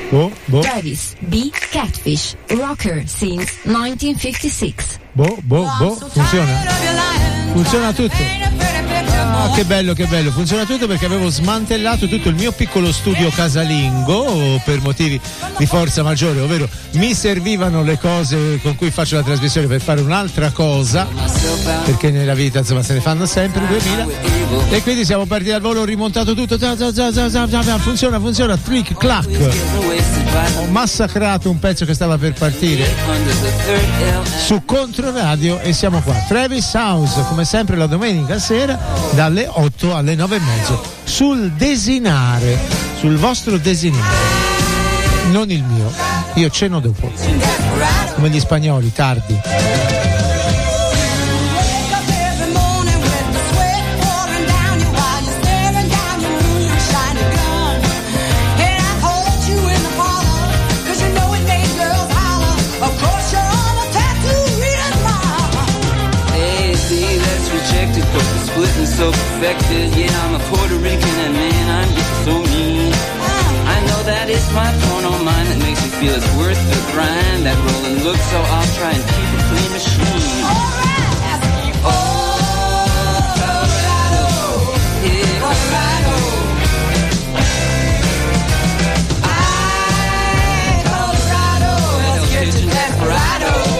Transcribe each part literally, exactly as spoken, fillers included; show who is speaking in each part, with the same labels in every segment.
Speaker 1: Boh, boh.
Speaker 2: Travis B. Catfish, rocker since nineteen fifty-six.
Speaker 1: Boh, boh, boh, funziona. Funziona tutto. Ah, che bello, che bello. Funziona tutto perché avevo smantellato tutto il mio piccolo studio casalingo per motivi di forza maggiore, ovvero mi servivano le cose con cui faccio la trasmissione per fare un'altra cosa, perché nella vita insomma se ne fanno sempre duemila, e quindi siamo partiti al volo, ho rimontato tutto, funziona, funziona, click, clack. Ho massacrato un pezzo che stava per partire su Controradio e siamo qua. Travis House, come sempre la domenica sera dalle otto alle nove e mezzo sul desinare, sul vostro desinare, non il mio, io ceno dopo come gli spagnoli, tardi.
Speaker 3: So perfected, yet I'm a Puerto Rican and man, I'm getting so mean. I know that it's my porno mind that makes me feel it's worth the grind. That rolling look, so I'll try and keep a clean machine. Alright, oh, Colorado, yeah, Colorado. I, Colorado, Hell's Kitchen Desperado.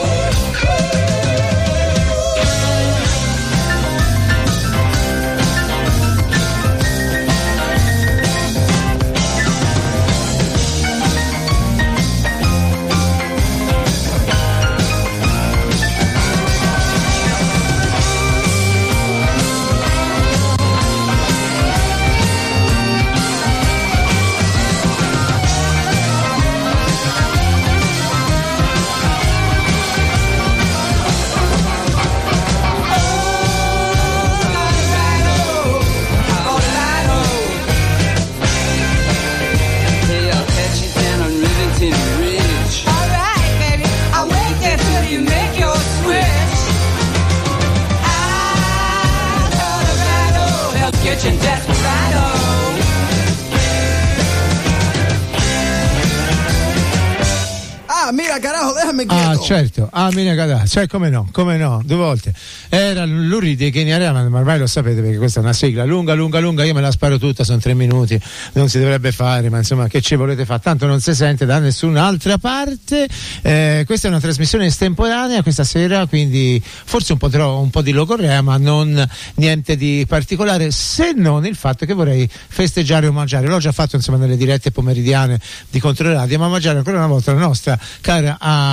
Speaker 1: Ah, certo, ah, mia cadà, cioè come no, come no, due volte. Era l'Uri dei Keniariana, ma ormai lo sapete perché questa è una sigla lunga, lunga, lunga, io me la sparo tutta, sono tre minuti, non si dovrebbe fare, ma insomma che ci volete fare, tanto non si sente da nessun'altra parte. Eh, questa è una trasmissione estemporanea questa sera, quindi forse un po', tro- un po' di logorrea, ma non niente di particolare, se non il fatto che vorrei festeggiare e omaggiare, l'ho già fatto insomma nelle dirette pomeridiane di Controradio, ma omaggiare ancora una volta la nostra cara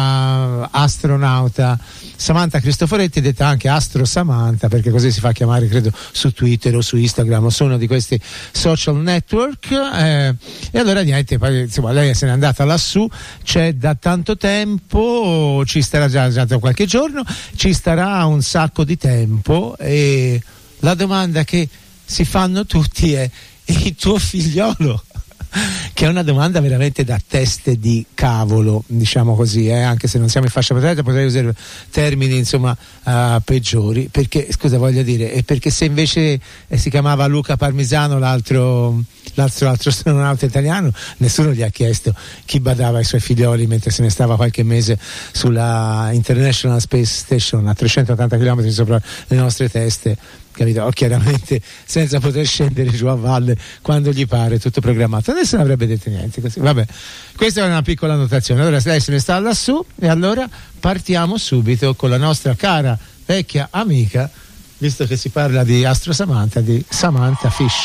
Speaker 1: uh, astronauta Samantha Cristoforetti, detta anche Astro Samantha, perché così si fa chiamare credo su Twitter o su Instagram o su uno di questi social network, eh, e allora niente, poi, insomma lei se n'è andata lassù, c'è da tanto tempo, ci starà già, già da qualche giorno, ci starà un sacco di tempo, e la domanda che si fanno tutti è: e il tuo figliolo? Che è una domanda veramente da teste di cavolo, diciamo così, eh? Anche se non siamo in fascia protetta potrei usare termini insomma uh, peggiori, perché scusa voglio dire, è perché se invece eh, si chiamava Luca Parmisano l'altro l'altro, l'altro astronauta italiano, nessuno gli ha chiesto chi badava ai suoi figlioli mentre se ne stava qualche mese sulla International Space Station a trecentottanta chilometri sopra le nostre teste, capito? Oh, chiaramente senza poter scendere giù a valle quando gli pare, tutto programmato. Adesso non avrebbe detto niente così. Vabbè, questa è una piccola annotazione. Allora lei se ne sta lassù, e allora partiamo subito con la nostra cara vecchia amica, visto che si parla di Astro Samantha, di Samantha Fish.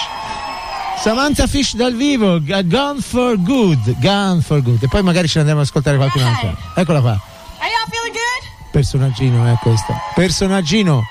Speaker 1: Samantha Fish dal vivo, Gone for Good, Gone for Good, e poi magari ce ne andiamo ad ascoltare qualcun altro. Eccola qua.
Speaker 4: Are y'all feeling good?
Speaker 1: Personaggino è questo. Personaggino.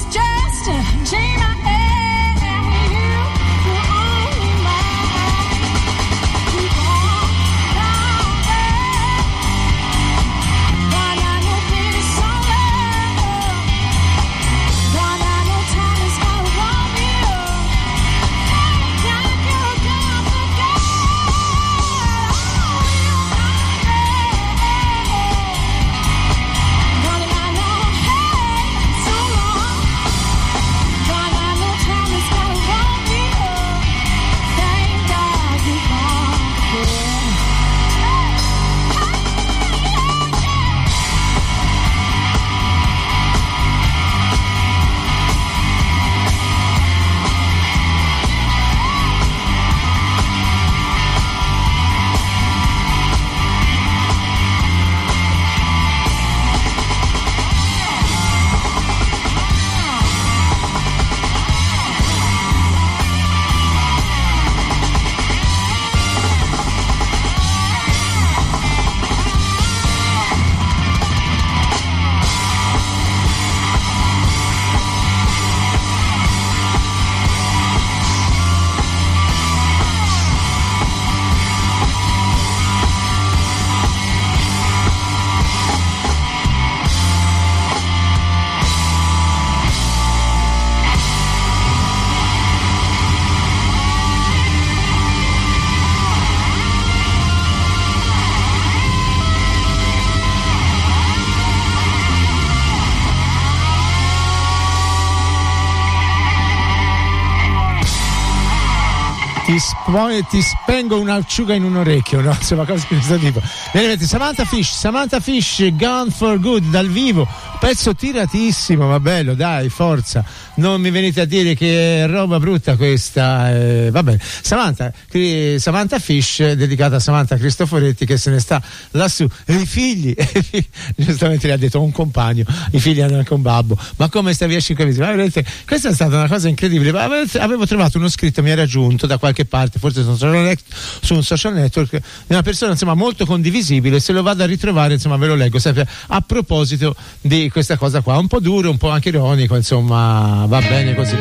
Speaker 1: ti, sp- ti spengo un'acciuga in un orecchio, no? Insomma, cose di questo tipo. Samantha Fish, Samantha Fish, Gone for Good dal vivo, pezzo tiratissimo, ma bello, dai, forza, non mi venite a dire che è roba brutta questa, eh, vabbè. Samantha, Samantha Fish, dedicata a Samantha Cristoforetti, che se ne sta lassù, e i figli, giustamente le ha detto un compagno, i figli hanno anche un babbo, ma come stai via cinque mesi? Ma vedete, questa è stata una cosa incredibile. Avevo trovato uno scritto, mi era giunto da qualche parte, forse su un social network, su un social network, di una persona insomma molto condivisibile. Se lo vado a ritrovare, insomma, ve lo leggo sempre, a proposito di questa cosa qua, un po' duro, un po' anche ironico, insomma, va bene così.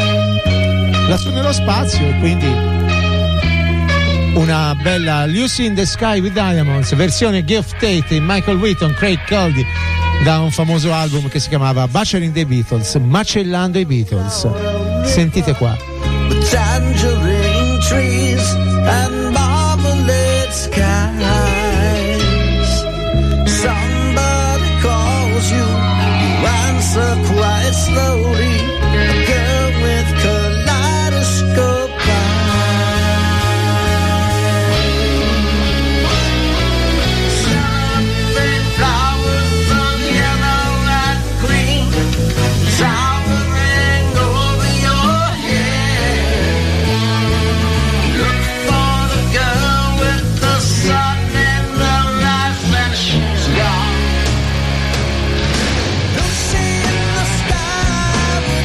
Speaker 1: Lassù nello spazio, e quindi una bella Lucy in the Sky with Diamonds, versione Geoff Tate, Michael Wheaton, Craig Goldie, da un famoso album che si chiamava Butchering the Beatles, macellando i Beatles. Sentite qua. Tangerine trees and marmalade skies. Somebody calls you, you answer quite slowly. A girl with kaleidoscope
Speaker 5: Lucy in the sky with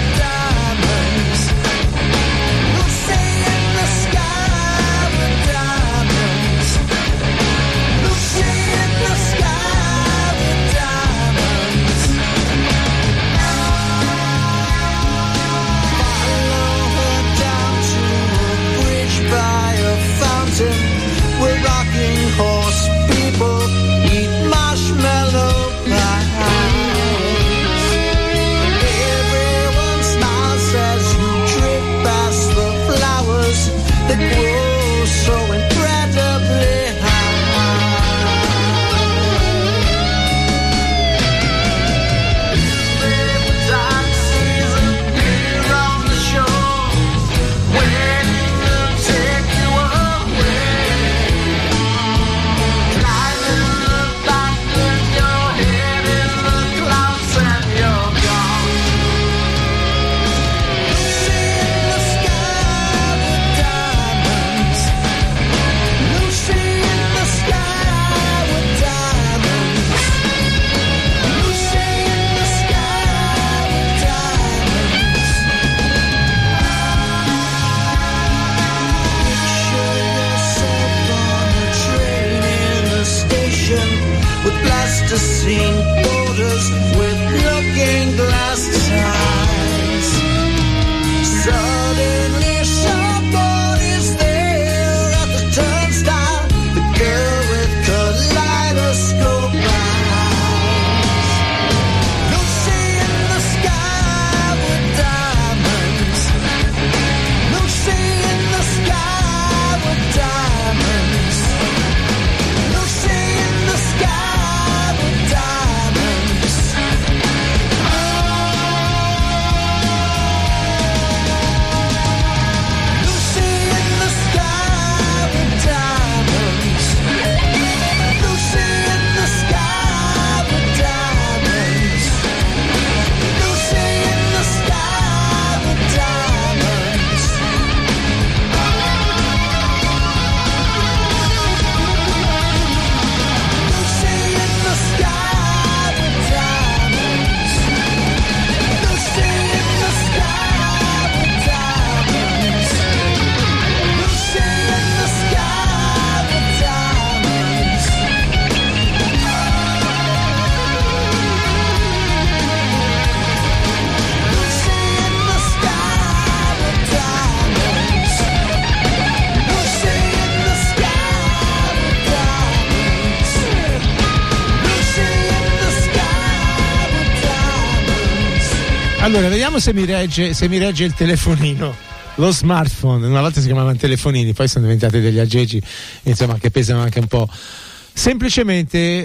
Speaker 1: Allora, vediamo se mi regge, se mi regge il telefonino, lo smartphone. Una volta si chiamavano telefonini, poi sono diventati degli aggeggi, insomma, che pesano anche un po'. Semplicemente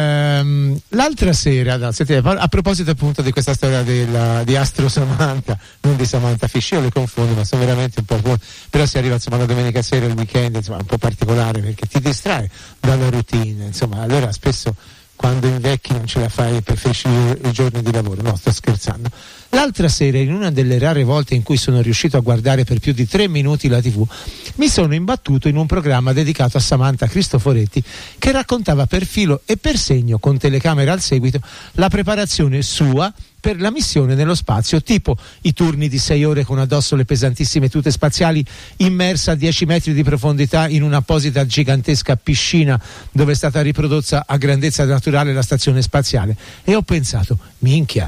Speaker 1: ehm, l'altra sera, no, sentite, a proposito appunto di questa storia della, di Astro Samantha, non di Samantha Fish, io le confondo, ma sono veramente un po', però si arriva insomma la domenica sera, il weekend, insomma, un po' particolare perché ti distrae dalla routine, insomma, allora spesso quando invecchi non ce la fai, preferisci i giorni di lavoro. No, sto scherzando. L'altra sera, in una delle rare volte in cui sono riuscito a guardare per più di tre minuti la tivù, mi sono imbattuto in un programma dedicato a Samantha Cristoforetti che raccontava per filo e per segno, con telecamera al seguito, la preparazione sua per la missione nello spazio, tipo i turni di sei ore con addosso le pesantissime tute spaziali, immersa a dieci metri di profondità in un'apposita gigantesca piscina dove è stata riprodotta a grandezza naturale la stazione spaziale. E ho pensato, minchia.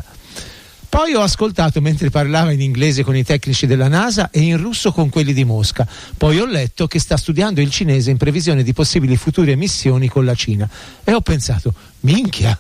Speaker 1: Poi ho ascoltato mentre parlava in inglese con i tecnici della NASA e in russo con quelli di Mosca. Poi ho letto che sta studiando il cinese in previsione di possibili future missioni con la Cina. E ho pensato, minchia.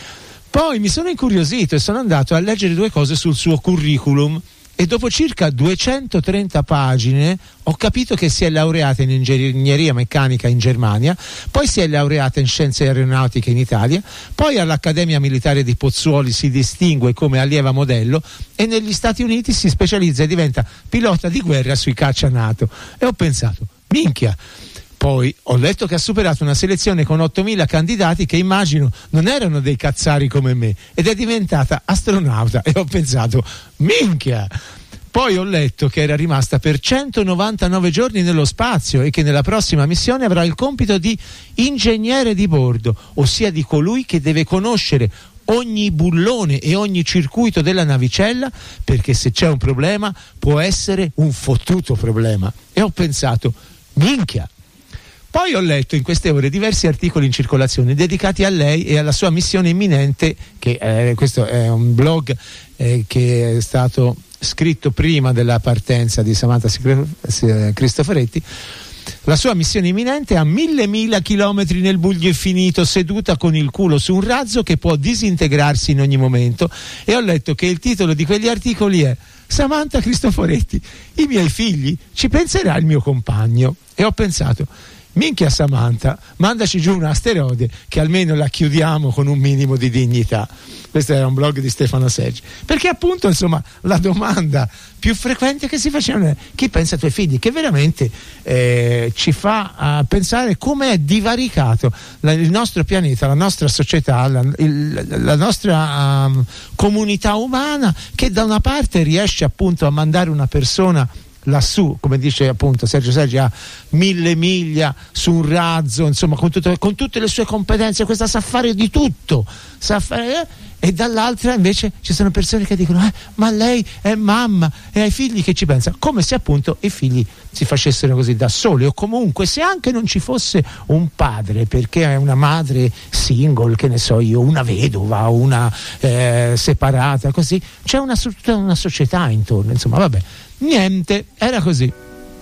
Speaker 1: Poi mi sono incuriosito e sono andato a leggere due cose sul suo curriculum e dopo circa duecentotrenta pagine ho capito che si è laureata in ingegneria meccanica in Germania, poi si è laureata in scienze aeronautiche in Italia, poi all'Accademia Militare di Pozzuoli si distingue come allieva modello e negli Stati Uniti si specializza e diventa pilota di guerra sui caccia NATO. E ho pensato, minchia. Poi ho letto che ha superato una selezione con ottomila candidati che immagino non erano dei cazzari come me ed è diventata astronauta e ho pensato, minchia! Poi ho letto che era rimasta per centonovantanove giorni nello spazio e che nella prossima missione avrà il compito di ingegnere di bordo, ossia di colui che deve conoscere ogni bullone e ogni circuito della navicella, perché se c'è un problema può essere un fottuto problema. E ho pensato, minchia! Poi ho letto in queste ore diversi articoli in circolazione dedicati a lei e alla sua missione imminente, che eh, questo è un blog eh, che è stato scritto prima della partenza di Samantha Cristoforetti. La sua missione imminente a mille mila chilometri nel buio infinito, seduta con il culo su un razzo che può disintegrarsi in ogni momento. E ho letto che il titolo di quegli articoli è Samantha Cristoforetti, i miei figli, ci penserà il mio compagno. E ho pensato, minchia Samantha, mandaci giù un asteroide che almeno la chiudiamo con un minimo di dignità. Questo era un blog di Stefano Seggi, perché appunto insomma la domanda più frequente che si faceva è chi pensa ai tuoi figli, che veramente eh, ci fa uh, pensare come è divaricato la, il nostro pianeta, la nostra società, la, il, la nostra um, comunità umana, che da una parte riesce appunto a mandare una persona lassù, come dice appunto Sergio Sergi, a mille miglia su un razzo, insomma con, tutto, con tutte le sue competenze, questa sa fare di tutto, sa fare, eh? E dall'altra invece ci sono persone che dicono eh, ma lei è mamma e ai figli che ci pensa, come se appunto i figli si facessero così da soli, o comunque se anche non ci fosse un padre, perché è una madre single, che ne so io, una vedova, una eh, separata, così c'è una, una società intorno, insomma vabbè. Niente, era così.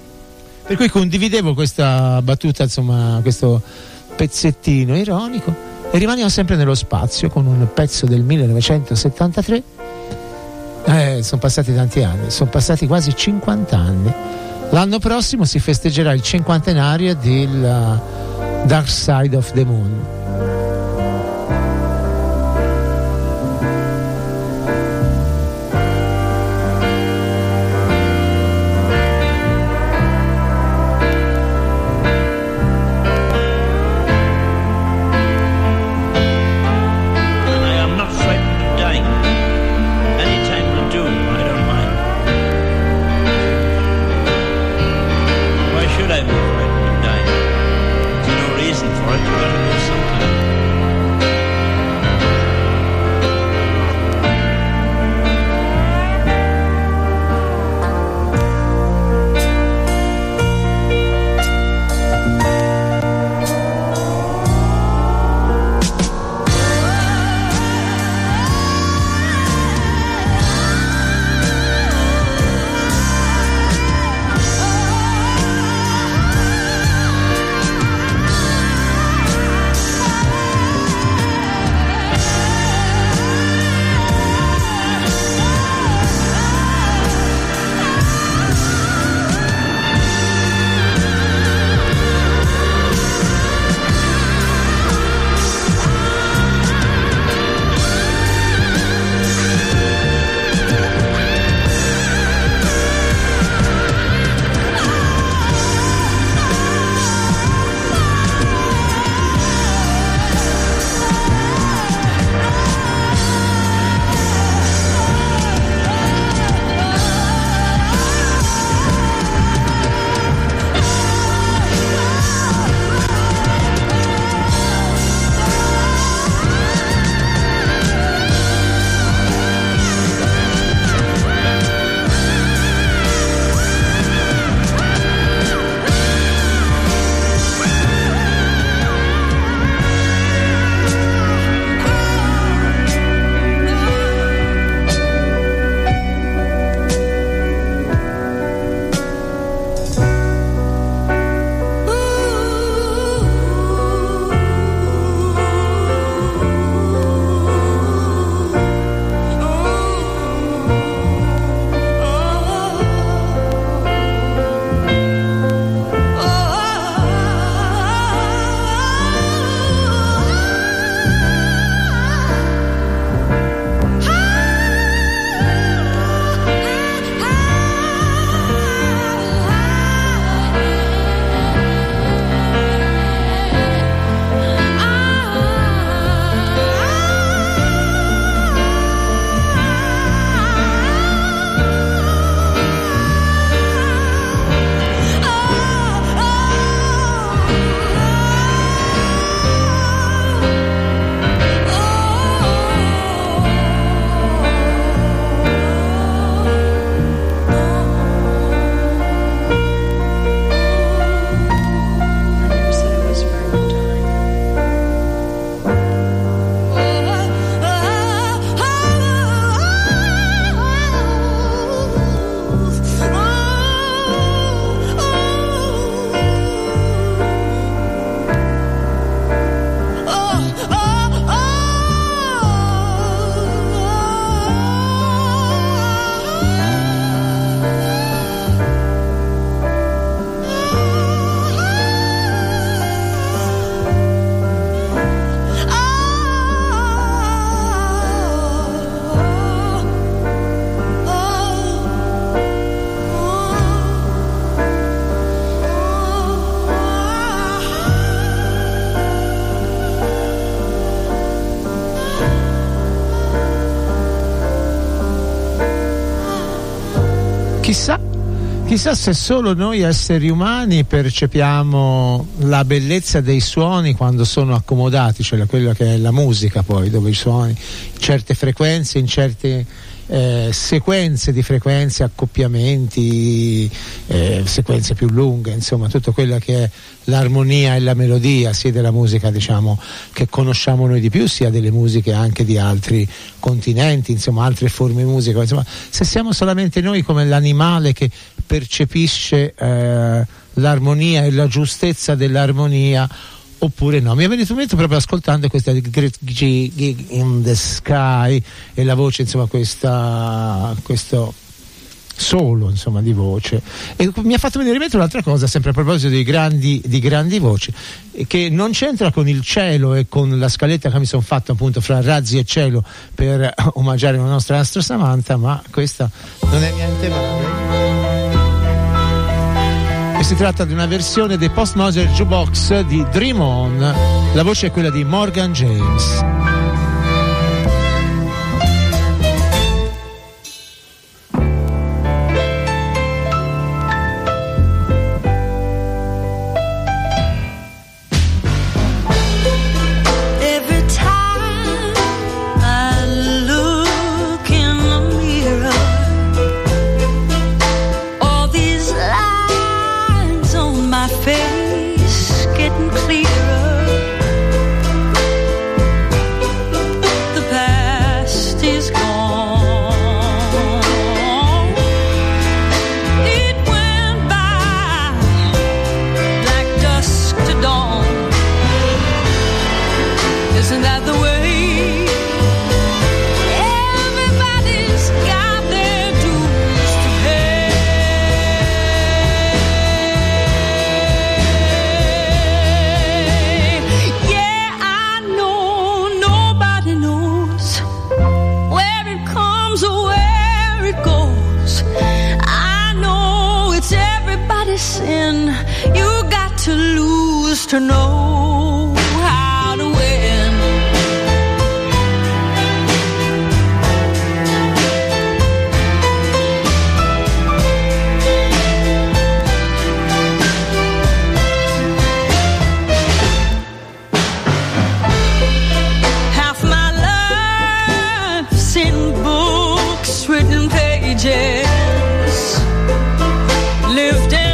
Speaker 1: Per cui condividevo questa battuta, insomma, questo pezzettino ironico, e rimaniamo sempre nello spazio con un pezzo del millenovecentosettantatré. Eh, sono passati tanti anni, sono passati quasi cinquanta anni. L'anno prossimo si festeggerà il cinquantenario del Dark Side of the Moon.
Speaker 5: Should I be frightened of dying? There's no reason for it. You've got to go sometime.
Speaker 1: chissà Chissà se solo noi esseri umani percepiamo la bellezza dei suoni quando sono accomodati, cioè quella che è la musica, poi dove i suoni, certe frequenze, in certe eh, sequenze di frequenze, accoppiamenti, eh, sequenze più lunghe, insomma tutto quello che è l'armonia e la melodia sia della musica, diciamo, che conosciamo noi di più, sia delle musiche anche di altri continenti, insomma altre forme di musica, insomma se siamo solamente noi come l'animale che percepisce eh, l'armonia e la giustezza dell'armonia oppure no. Mi è venuto in mente proprio ascoltando questa Great Gig in the Sky e la voce, insomma, questa questo solo, insomma, di voce, e mi ha fatto venire in mente un'altra cosa, sempre a proposito di grandi, di grandi voci, che non c'entra con il cielo e con la scaletta che mi sono fatto appunto fra razzi e cielo per omaggiare la nostra Astro Samantha, ma questa non è niente male. E si tratta di una versione dei Postmodern Jukebox di Dream On, la voce è quella di Morgan James.
Speaker 5: To know how to win. Half my life's in books, written pages, lived in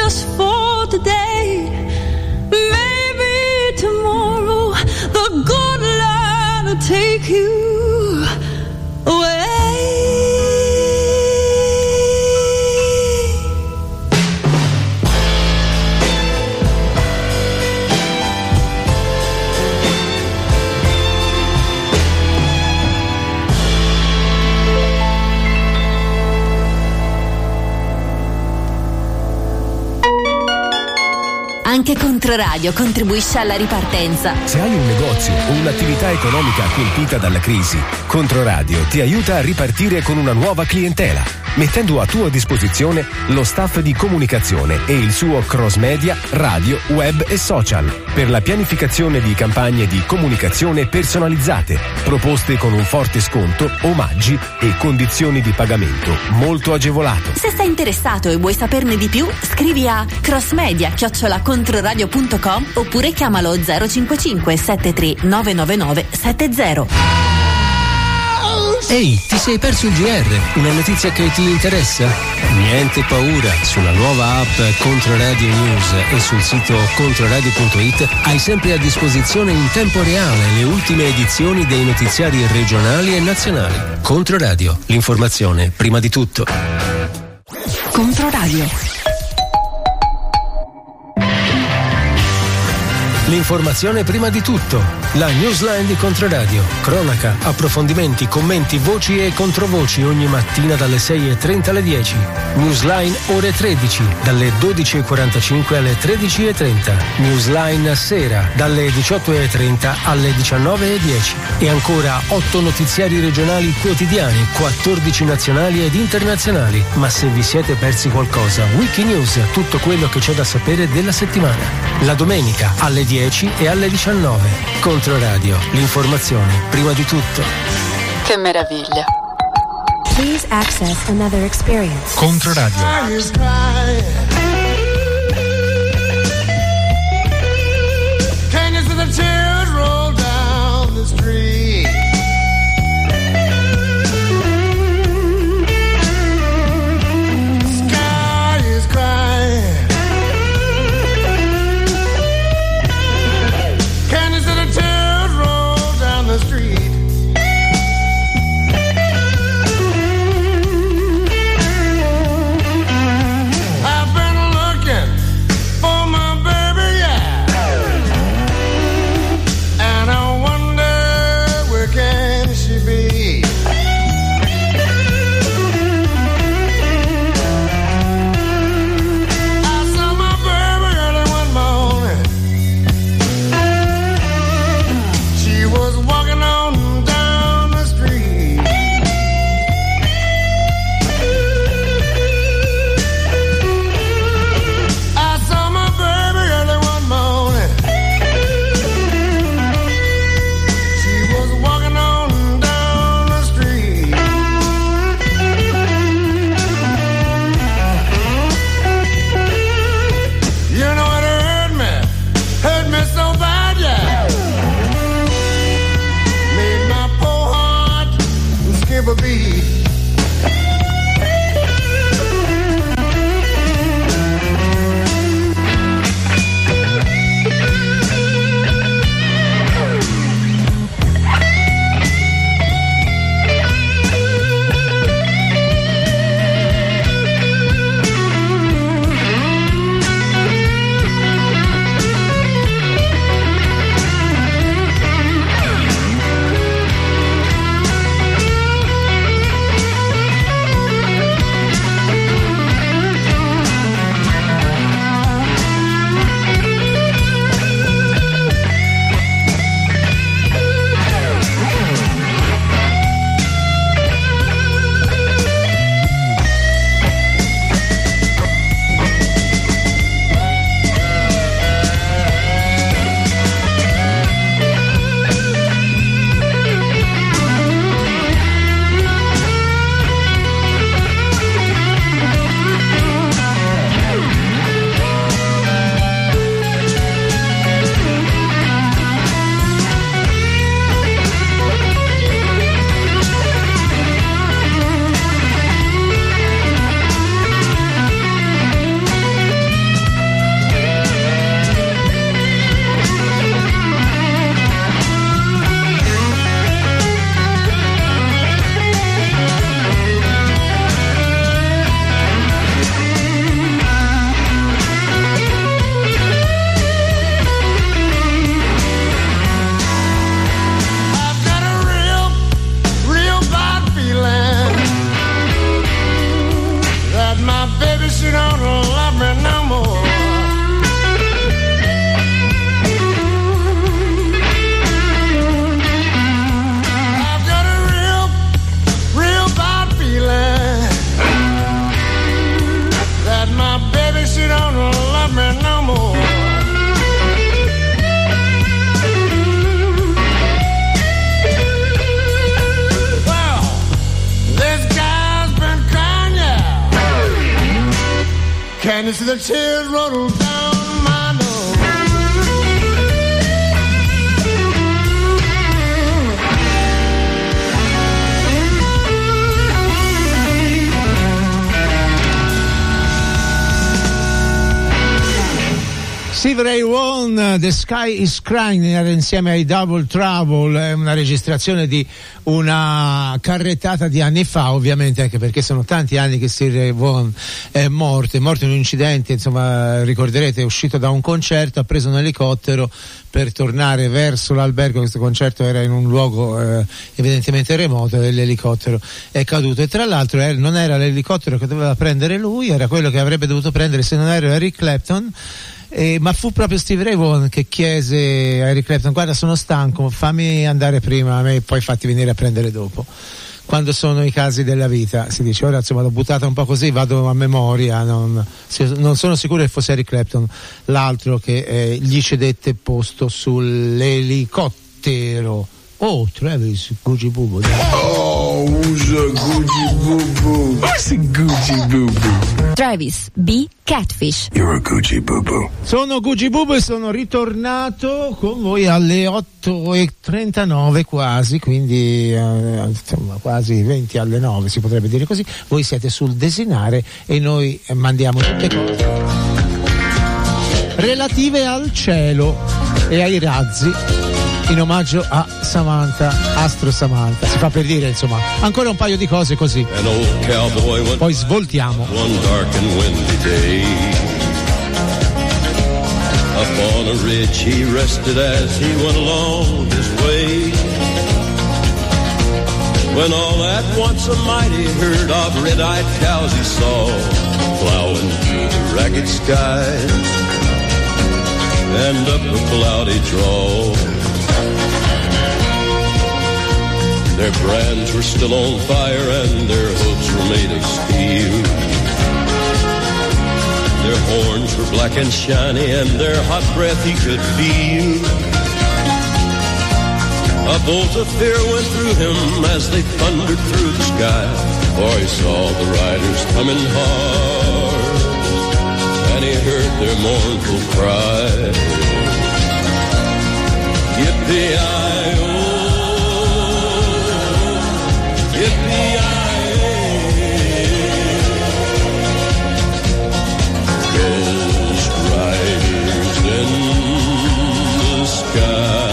Speaker 5: just for today. Maybe tomorrow the good Lord will take you away.
Speaker 2: Anche Controradio contribuisce alla ripartenza.
Speaker 6: Se hai un negozio o un'attività economica colpita dalla crisi, Controradio ti aiuta a ripartire con una nuova clientela, mettendo a tua disposizione lo staff di comunicazione e il suo cross media, radio, web e social per la pianificazione di campagne di comunicazione personalizzate, proposte con un forte sconto, omaggi e condizioni di pagamento molto agevolato.
Speaker 2: Se sei interessato e vuoi saperne di più, scrivi a crossmedia chiocciola controradio punto com oppure chiamalo zero cinque cinque sette tre nove nove nove sette zero.
Speaker 7: Ehi, ti sei perso il G R? Una notizia che ti interessa? Niente paura, sulla nuova app Controradio News e sul sito controradio punto it hai sempre a disposizione in tempo reale le ultime edizioni dei notiziari regionali e nazionali. Controradio, l'informazione prima di tutto.
Speaker 2: Controradio.
Speaker 7: L'informazione prima di tutto. La newsline di Controradio. Cronaca, approfondimenti, commenti, voci e controvoci ogni mattina dalle sei e trenta alle dieci. Newsline ore tredici, dalle dodici e quarantacinque alle tredici e trenta. Newsline sera, dalle diciotto e trenta alle diciannove e dieci. E ancora otto notiziari regionali quotidiani, quattordici nazionali ed internazionali. Ma se vi siete persi qualcosa, Wikinews, tutto quello che c'è da sapere della settimana. La domenica alle dieci e alle diciannove. Controradio, l'informazione prima di tutto.
Speaker 5: Che meraviglia.
Speaker 8: Please access another experience.
Speaker 7: Controradio.
Speaker 9: Can you see the tears roll down the street? Sky is crying. Can you see the tears roll down the street? I've been you see the tears roll down my nose?
Speaker 1: Stevie Ray Vaughan, The Sky is Crying, era insieme ai Double Trouble, è una registrazione di una carrettata di anni fa, ovviamente, anche perché sono tanti anni che Stevie Ray Vaughan è morto, è morto in un incidente, insomma, ricorderete, è uscito da un concerto, ha preso un elicottero per tornare verso l'albergo. Questo concerto era in un luogo eh, evidentemente remoto e l'elicottero è caduto, e tra l'altro eh, non era l'elicottero che doveva prendere lui, era quello che avrebbe dovuto prendere, se non era Eric Clapton. Eh, ma fu proprio Stevie Ray Vaughan che chiese a Eric Clapton: guarda, sono stanco, fammi andare prima a me e poi fatti venire a prendere dopo. Quando sono i casi della vita, si dice, ora insomma l'ho buttata un po' così, vado a memoria, non, non sono sicuro che fosse Eric Clapton l'altro che eh, gli cedette posto sull'elicottero. Oh, Travis, Gucci Boo Boo.
Speaker 10: Oh, who's a Gucci Boo Boo? Who's a Gucci Boo Boo?
Speaker 2: Travis B. Catfish.
Speaker 10: You're a Gucci Boo Boo.
Speaker 1: Sono Gucci Boo Boo e sono ritornato con voi alle otto e trentanove quasi, quindi eh, insomma quasi venti alle nove, si potrebbe dire così. Voi siete sul Desinare e noi mandiamo tutte cose relative al cielo e ai razzi, in omaggio a Samantha, Astro Samantha, si fa per dire, insomma, ancora un paio di cose così. Poi svoltiamo.
Speaker 11: One dark and windy day, upon a ridge he rested as he went along his way, when all at once a mighty herd of red-eyed cows he saw plowing through the ragged skies and up a cloudy draw. Their brands were still on fire and their hooves were made of steel. Their horns were black and shiny and their hot breath he could feel. A bolt of fear went through him as they thundered through the sky, for he saw the riders coming hard and he heard their mournful cry. Yippee-i-oh, Ghost riders in the sky.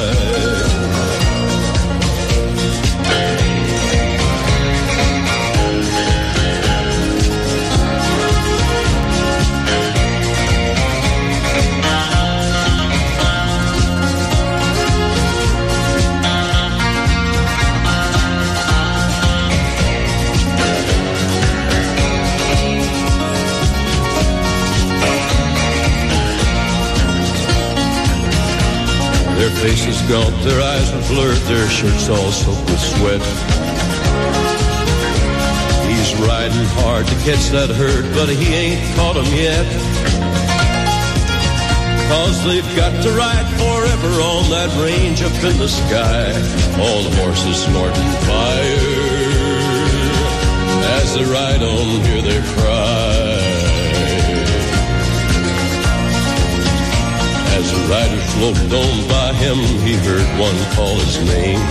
Speaker 11: Their faces gaunt, their eyes were blurred, their shirts all soaked with sweat. He's riding hard to catch that herd, but he ain't caught 'em yet. 'Cause they've got to ride forever on that range up in the sky. All the horses snorting fire as they ride on, hear their cry. As the rider sloped on by him, he heard one call his name.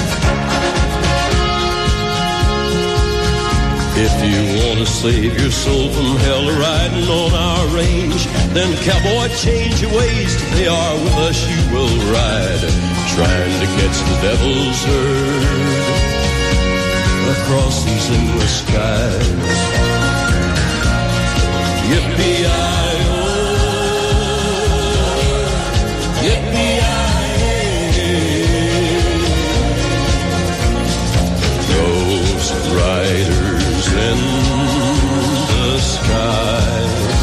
Speaker 11: If you want to save your soul from hell riding on our range, then cowboy, change your ways. They are with us, you will ride, trying to catch the devil's herd across these endless skies. Yippee-i-oh, Ghost riders in the sky.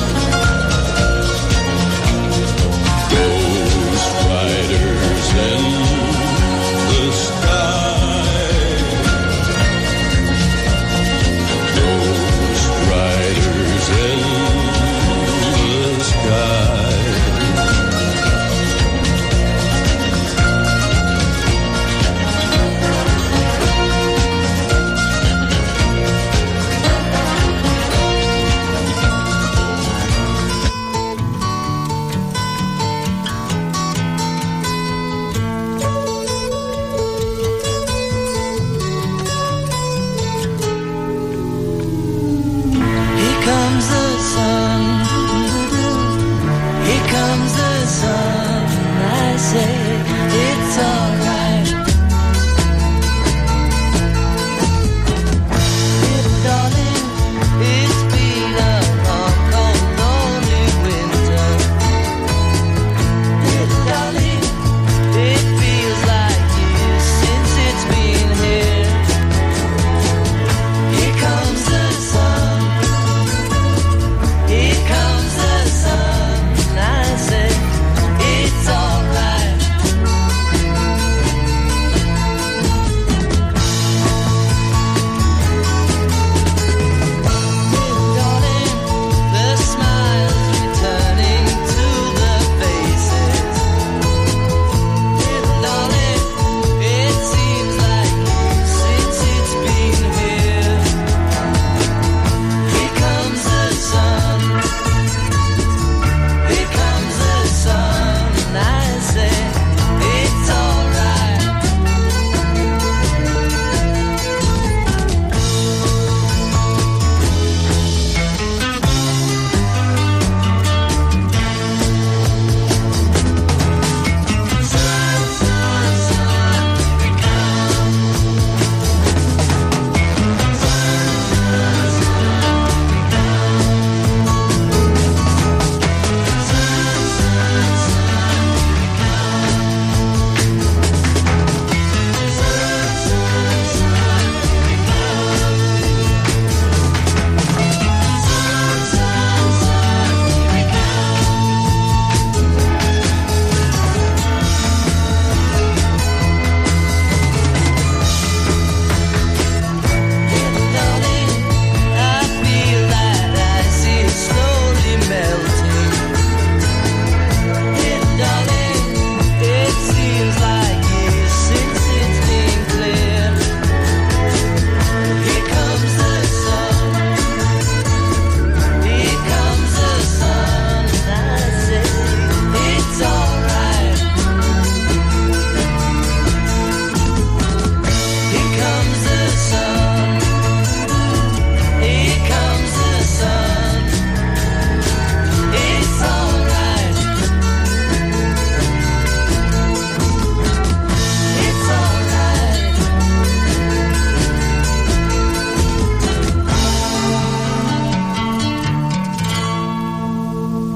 Speaker 11: Ghost riders in the sky. Ghost riders in the sky.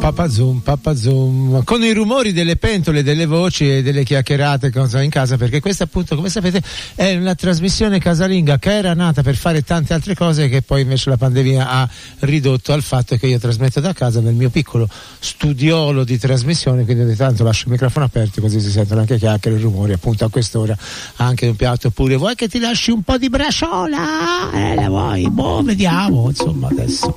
Speaker 1: Papa Zoom, Papa Zoom, con i rumori delle pentole, delle voci e delle chiacchierate cosa in casa, perché questa appunto, come sapete, è una trasmissione casalinga che era nata per fare tante altre cose che poi invece la pandemia ha ridotto al fatto che io trasmetto da casa nel mio piccolo studiolo di trasmissione, quindi ogni tanto lascio il microfono aperto così si sentono anche chiacchiere e rumori appunto a quest'ora, anche un piatto pure. Vuoi che ti lasci un po' di braciola? Eh, la vuoi? Boh, vediamo, insomma adesso.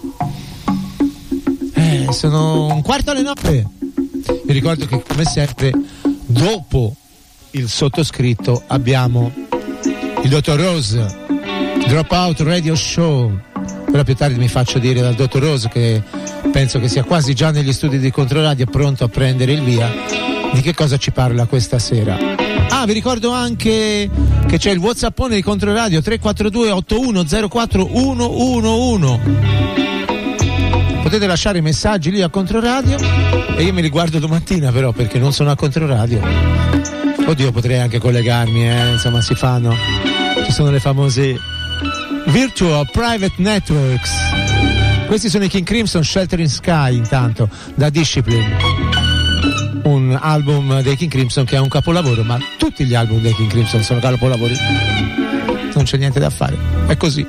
Speaker 1: Eh, sono un quarto alle nove. Vi ricordo che come sempre dopo il sottoscritto abbiamo il dottor Rose, Dropout Radio Show. Però più tardi mi faccio dire dal dottor Rose, che penso che sia quasi già negli studi di Controradio, pronto a prendere il via, di che cosa ci parla questa sera. Ah, vi ricordo anche che c'è il WhatsAppone di Controradio tre quattro due otto uno zero quattro uno uno uno. Potete lasciare i messaggi lì a Controradio e io me li guardo domattina, però, perché non sono a Controradio. Oddio, potrei anche collegarmi, eh, insomma, si fanno. Ci sono le famose Virtual Private Networks. Questi sono i King Crimson, Sheltering Sky, intanto, da Discipline. Un album dei King Crimson che è un capolavoro, ma tutti gli album dei King Crimson sono capolavori. Non c'è niente da fare, è così.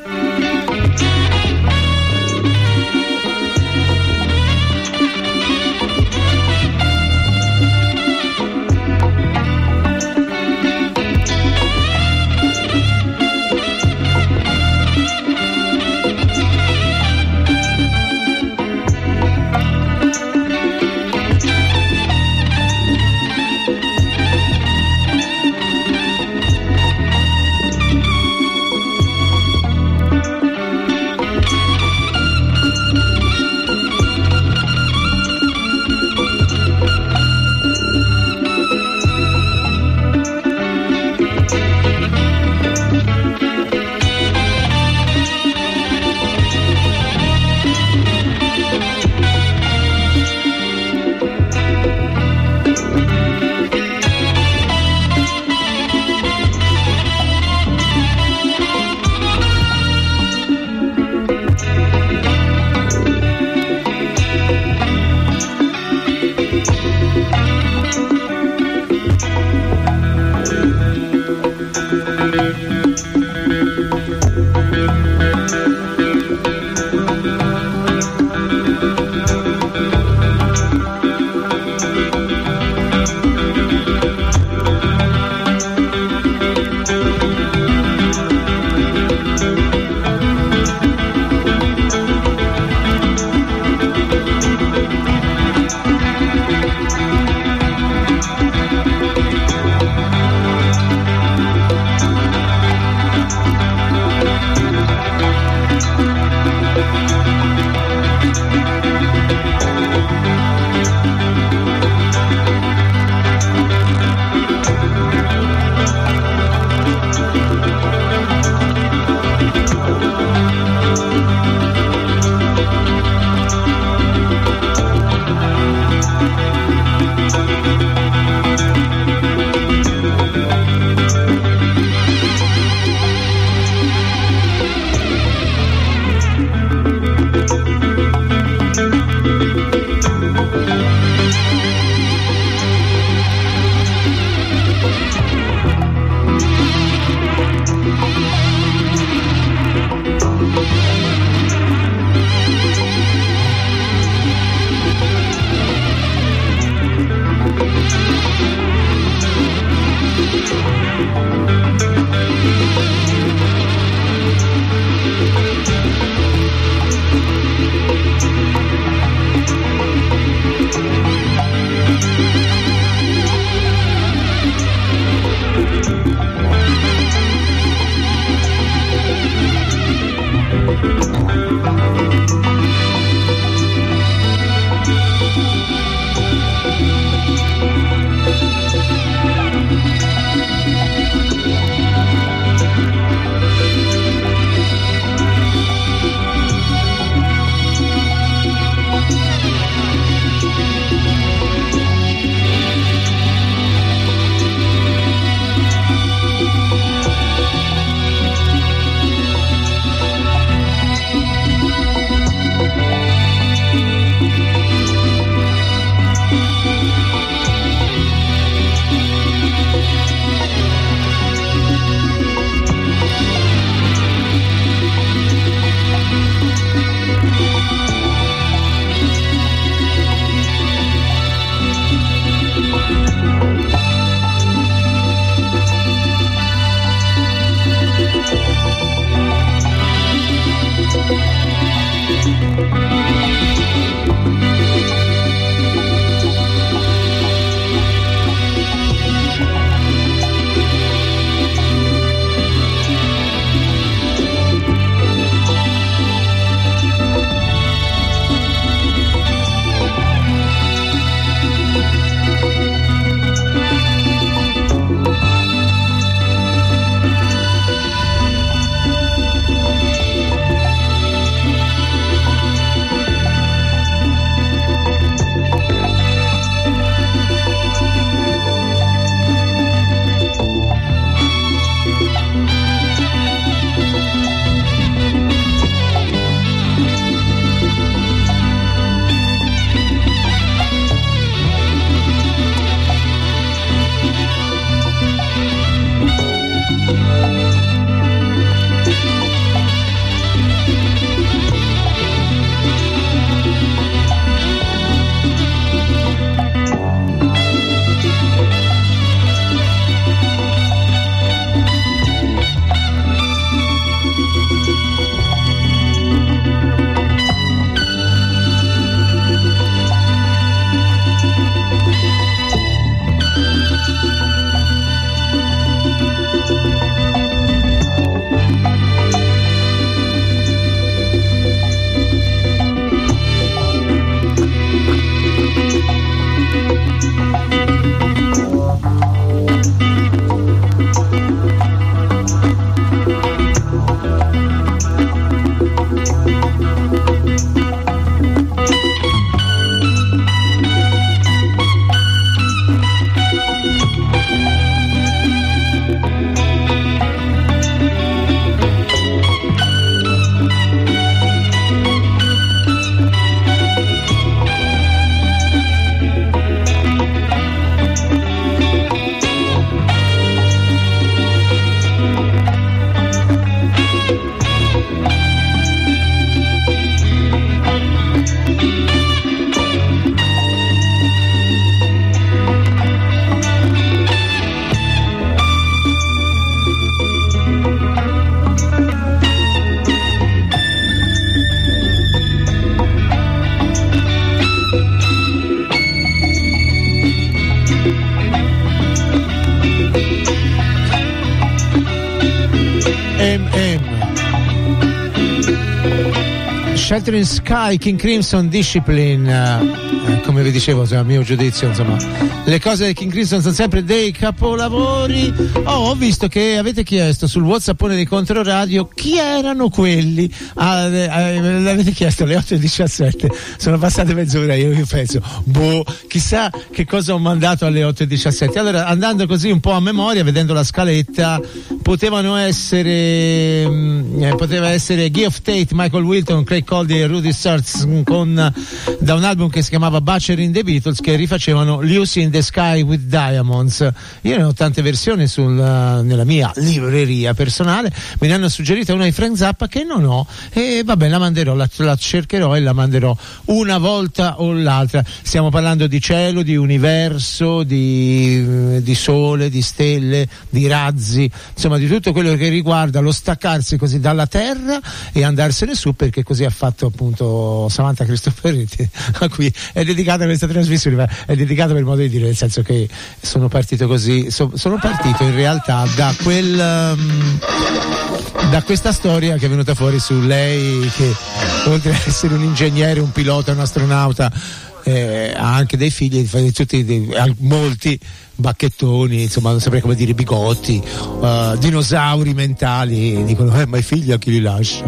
Speaker 1: Shelter in Sky, King Crimson, Discipline, eh, come vi dicevo, cioè, a mio giudizio, insomma, le cose di King Crimson sono sempre dei capolavori. Oh, ho visto che avete chiesto sul WhatsAppone di Controradio chi erano quelli, ah, eh, l'avete chiesto alle otto e diciassette, sono passate mezz'ora, io vi penso, boh, chissà che cosa ho mandato alle otto e diciassette. Allora, andando così un po' a memoria, vedendo la scaletta, potevano essere mh, eh, poteva essere Geoff Tate, Michael Wilton, Craig Coldy e Rudy Sartz, con da un album che si chiamava Butcher in the Beatles, che rifacevano Lucy in the Sky with Diamonds. Io ne ho tante versioni sul, nella mia libreria personale, me ne hanno suggerita una di Frank Zappa che non ho, e vabbè, la manderò, la, la cercherò e la manderò una volta o l'altra. Stiamo parlando di cielo, di universo, di, di sole, di stelle, di razzi, insomma di tutto quello che riguarda lo staccarsi così dalla terra e andarsene su, perché così ha fatto appunto Samantha Cristoforetti, a cui è dedicata questa trasmissione, è dedicata per modo di dire, nel senso che sono partito così, so, sono partito in realtà da quel um, da questa storia che è venuta fuori su lei, che oltre ad essere un ingegnere, un pilota, un astronauta, eh, ha anche dei figli, tutti, dei, molti bacchettoni, insomma non saprei come dire, bigotti, uh, dinosauri mentali, dicono eh ma i figli a chi li lascia.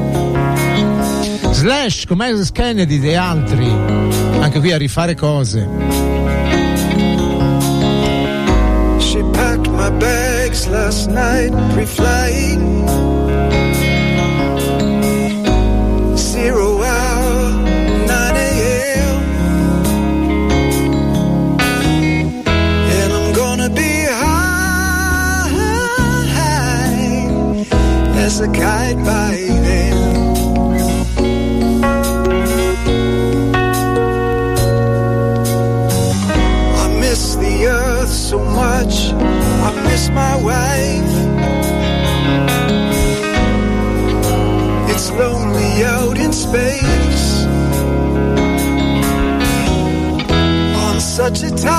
Speaker 1: Slash come Alex Kennedy e altri, anche qui a rifare cose.
Speaker 12: She packed my bags last night pre-flight, zero hour nine a.m. and I'm gonna be high, high as a kite by then. The earth so much, I miss my wife. It's lonely out in space on such a time,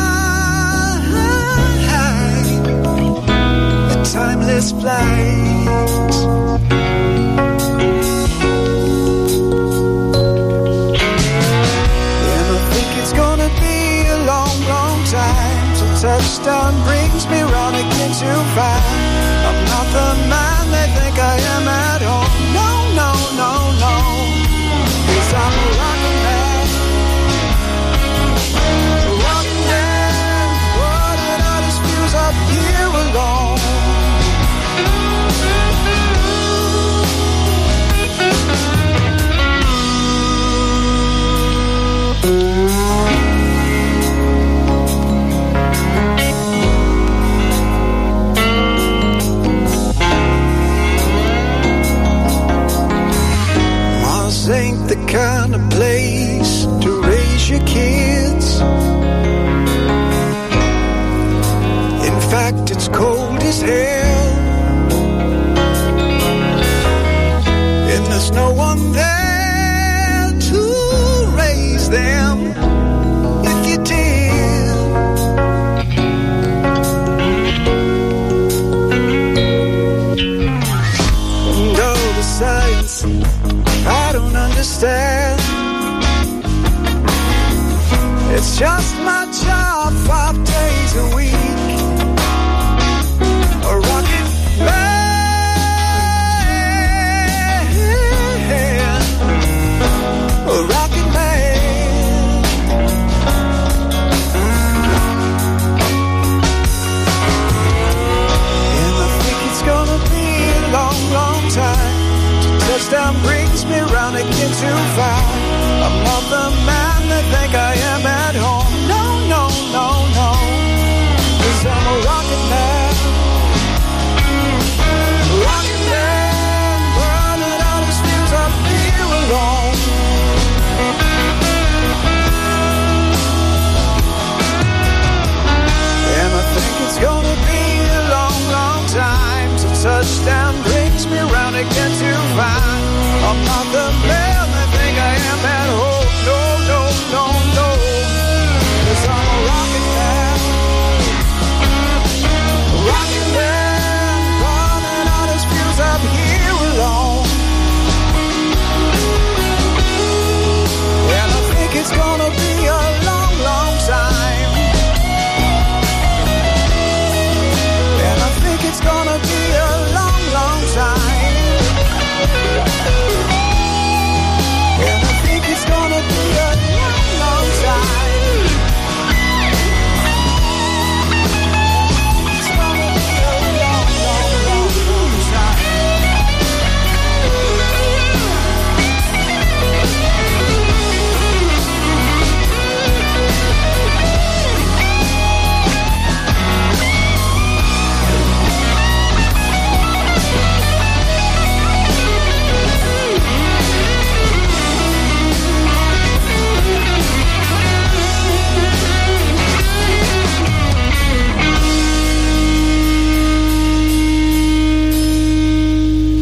Speaker 12: a timeless flight. And I think it's gonna be a long, long time till touchdown brings me round again to find I'm not the man they think I am at all. No, no, no, no, 'cause I'm a rockin' man, a rockin' man, running out his fuse up here alone. Ain't the kind of place to raise your kids. In fact, it's cold as hell, and there's no one there to raise them if you did. And all the science I don't understand. It's just my job five days a week. A rockin' man, a rockin' man. And I think it's gonna be a long, long time. Touchdown brings me round again to find I'm not the man they think I am at home. No, no, no, no,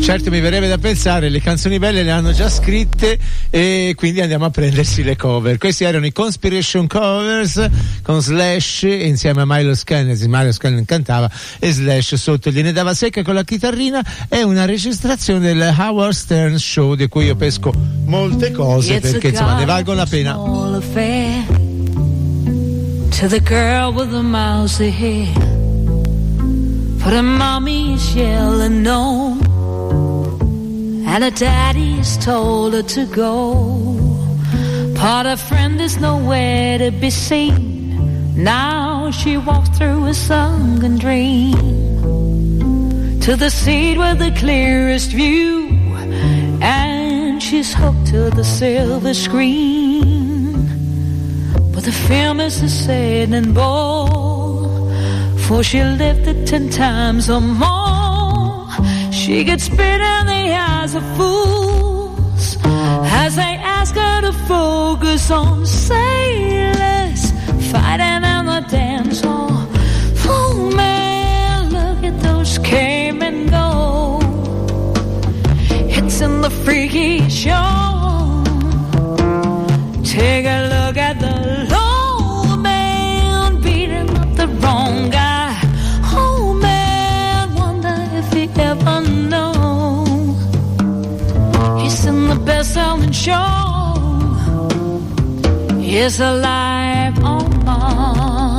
Speaker 1: certo mi verrebbe da pensare, le canzoni belle le hanno già scritte e quindi andiamo a prendersi le cover. Questi erano i Conspiration Covers con Slash insieme a Milo Scanners. Milo Scanners cantava e Slash sotto gliene dava secca con la chitarrina. È una registrazione del Howard Stern Show di cui io pesco molte cose perché insomma ne valgono la pena.
Speaker 5: To the girl with the mousy hair, for the mommy is yelling no, and her daddy's told her to go. But her friend is nowhere to be seen. Now she walks through a sunken dream to the seat with the clearest view, and she's hooked to the silver screen. But the film is a sailing ball, for she lived it ten times or more. She gets spit in the eyes of fools as they ask her to focus on sailors fighting in the dance hall. Oh man, look at those came and go. It's in the freaky show. Take a look at the low man beating up the wrong guy. Oh man, wonder if he ever knows. He's in the best-selling show. He's alive on Mars.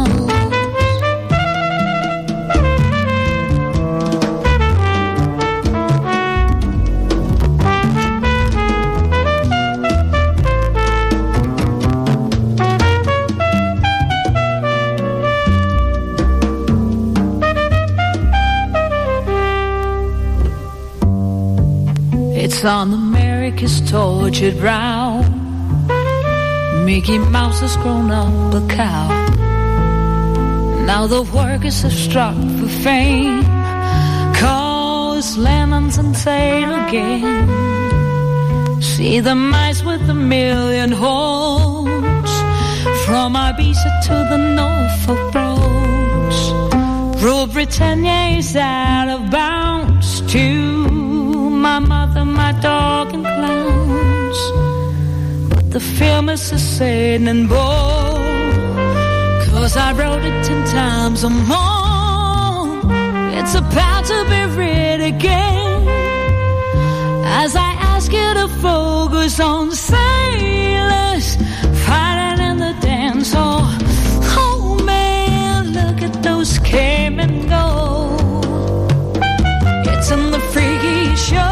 Speaker 5: It's on America's tortured brow. Mickey Mouse has grown up a cow. Now the workers have struck for fame, 'cause Lennon's insane again. See the mice with a million holes, from Ibiza to the Norfolk Broads. Rule Britannia is out of bounds too. My mother, my dog, and clowns. But the film is a sailing boat, 'cause I wrote it ten times or more. It's about to be read again, as I ask you to focus on sailors fighting in the dance hall. Oh man, look at those came and go. It's in the freaky show.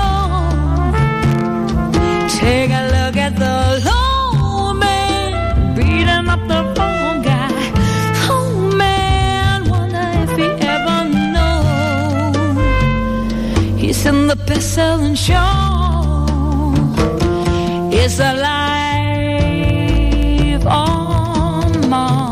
Speaker 5: Take a look at the low man beating up the wrong guy. Oh man, wonder if he ever knows. He's in the best-selling show. It's alive on Mars.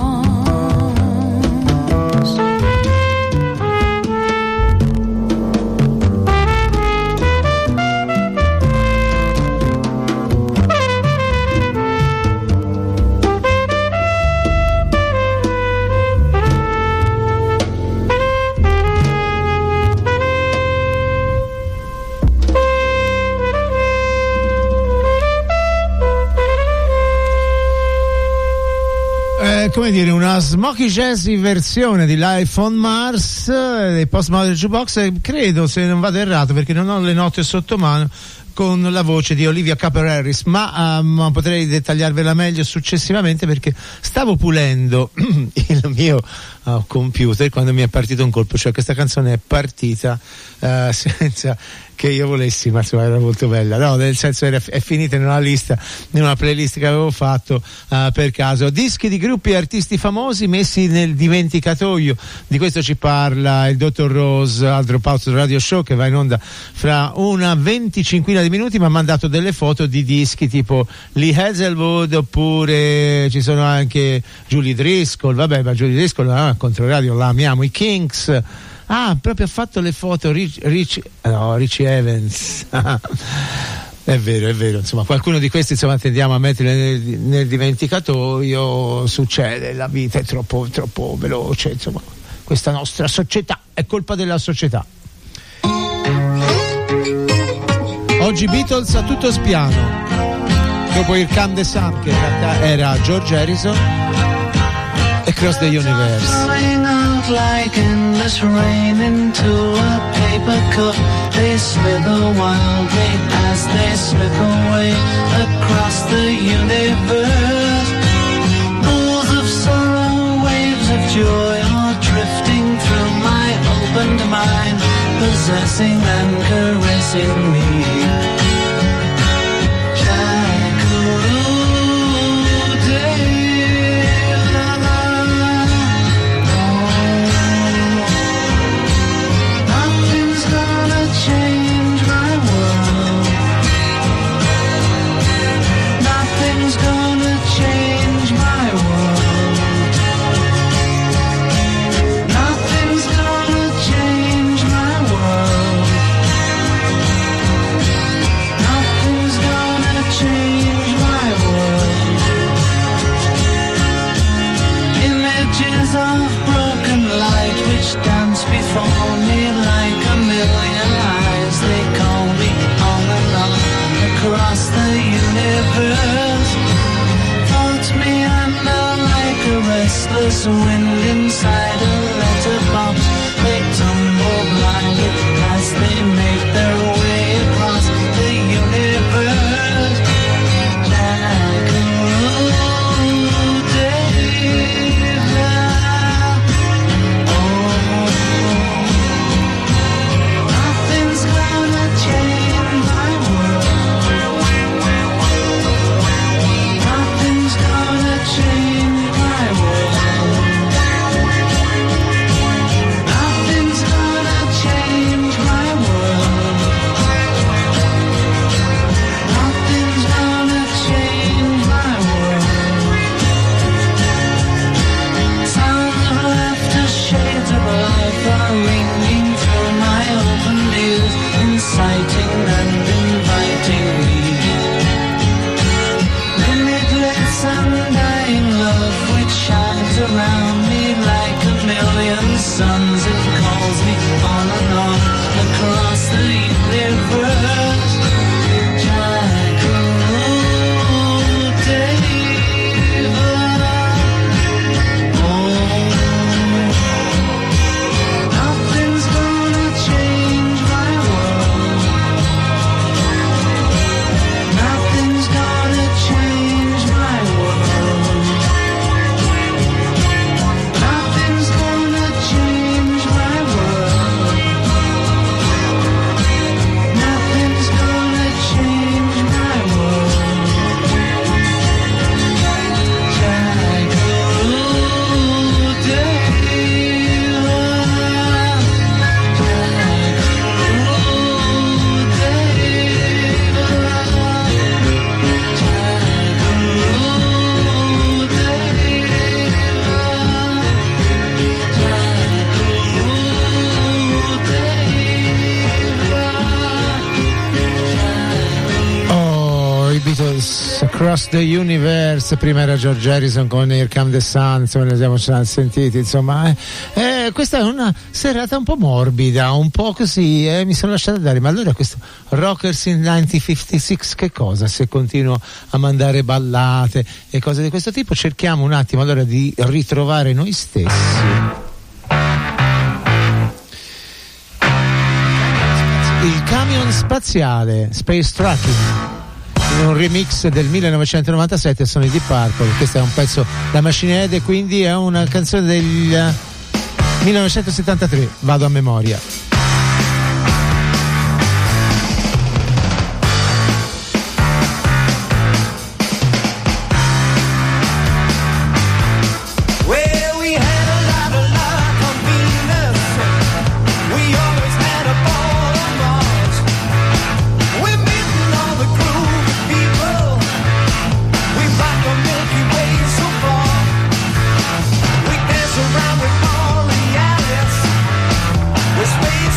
Speaker 1: Come dire, una Smokey Jazzy versione di Life on Mars dei Postmodern Jukebox, credo, se non vado errato perché non ho le note sotto mano, con la voce di Olivia Cooper Harris, ma um, potrei dettagliarvela meglio successivamente perché stavo pulendo il mio uh, computer quando mi è partito un colpo, cioè questa canzone è partita uh, senza che io volessi, ma insomma era molto bella, no, nel senso era, è finita in una lista, in una playlist che avevo fatto uh, per caso. Dischi di gruppi e artisti famosi messi nel dimenticatoio, di questo ci parla il dottor Rose al Dropout Radio Show, che va in onda fra una venticinquina di minuti, mi ha mandato delle foto di dischi tipo Lee Hazelwood, oppure ci sono anche Julie Driscoll, vabbè, ma Julie Driscoll ah, Controradio la amiamo, i Kinks. Ah, proprio ha fatto le foto Rich, Rich no, Richie Evans. È vero, è vero, insomma, qualcuno di questi insomma tendiamo a mettere nel, nel dimenticatoio, succede, la vita è troppo, troppo veloce, insomma, questa nostra società, è colpa della società. Oggi Beatles a tutto spiano. Dopo il Come the Sun, che in realtà era George Harrison, Across the Universe.
Speaker 13: Falling out like endless rain into a paper cup. They slither wildly as they slip away across the universe. Pools of sorrow, waves of joy are drifting through my opened mind, possessing and caressing me. Dance before me like a million eyes. They call me on and on across the universe. Thoughts meander like a restless wind inside a letterbox. They tumble blindly as they make their way across the universe. Jackaroo David. Ringing through my open views, inciting and inviting me. Limitless undying love which shines around me like a million suns. It calls me on and on across the universe. Jackaroo David.
Speaker 1: Across the Universe, prima era George Harrison con Here Come the Sun, insomma ne abbiamo sentiti, insomma eh, eh, questa è una serata un po' morbida, un po' così, eh, mi sono lasciato andare. Ma allora questo Rockers in millenovecentocinquantasei che cosa, se continuo a mandare ballate e cose di questo tipo? Cerchiamo un attimo allora di ritrovare noi stessi. Il camion spaziale, Space Trucking, in un remix del millenovecentonovantasette, sono i Deep Purple. Questo è un pezzo da Machine Head e quindi è una canzone del millenovecentosettantatré, vado a memoria.
Speaker 14: Space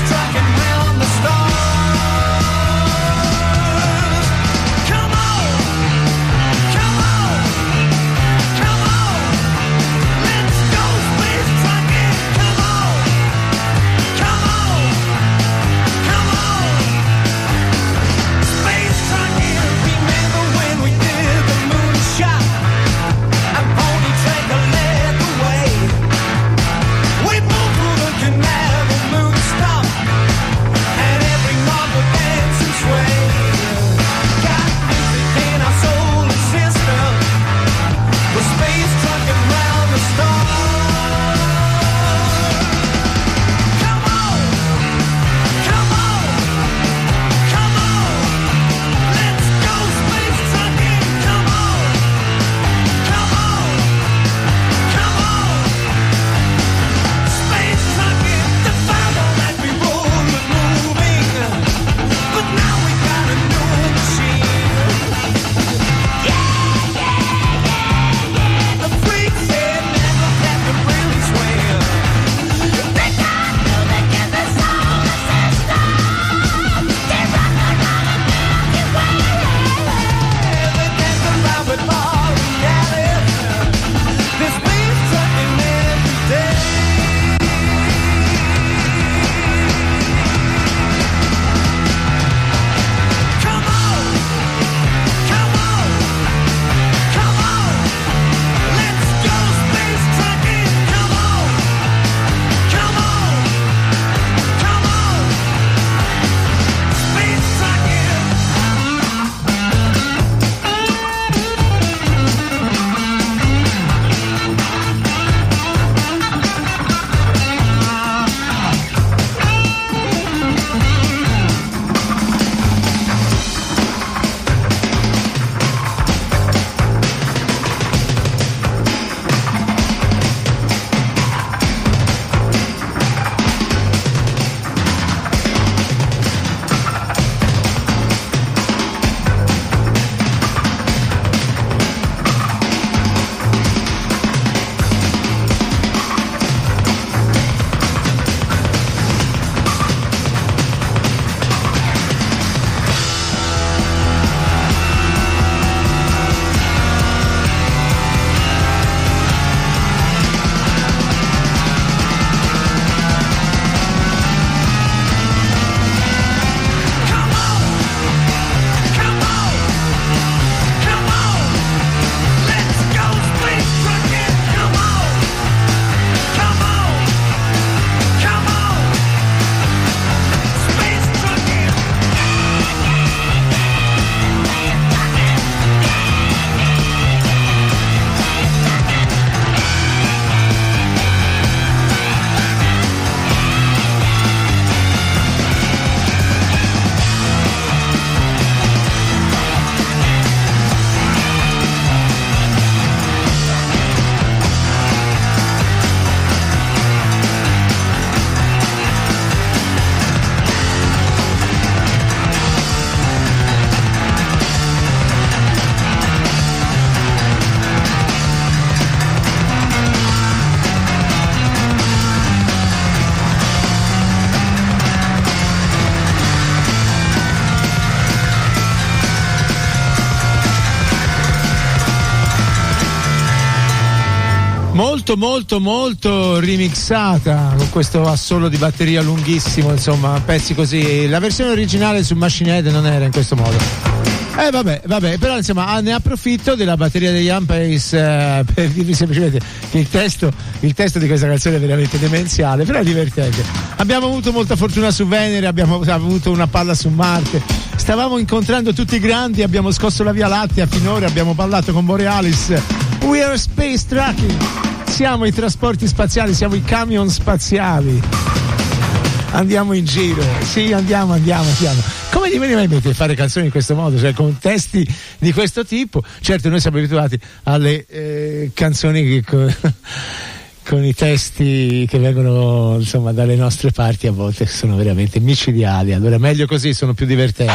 Speaker 1: molto molto molto remixata, con questo assolo di batteria lunghissimo, insomma, pezzi così. La versione originale su Machine Head non era in questo modo. Eh vabbè, vabbè, però insomma ne approfitto della batteria degli Ampace eh, per dirvi semplicemente che il testo, il testo di questa canzone è veramente demenziale, però è divertente. Abbiamo avuto molta fortuna su Venere, abbiamo avuto una palla su Marte, stavamo incontrando tutti i grandi, abbiamo scosso la Via Lattea finora, abbiamo parlato con Borealis. We are space tracking, siamo i trasporti spaziali, siamo i camion spaziali. Andiamo in giro, sì, andiamo, andiamo, andiamo. Come gli veniva in mente di fare canzoni in questo modo, cioè con testi di questo tipo? Certo, noi siamo abituati alle eh, canzoni che con, con i testi che vengono, insomma, dalle nostre parti, a volte sono veramente micidiali, allora meglio così, sono più divertenti.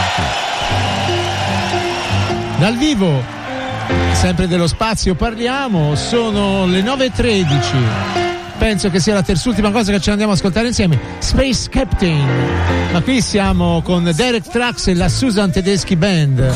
Speaker 1: Dal vivo, sempre dello spazio parliamo, sono le nove e tredici. Penso che sia la terz'ultima cosa che ci andiamo a ascoltare insieme, Space Captain, ma qui siamo con Derek Trucks e la Susan Tedeschi Band.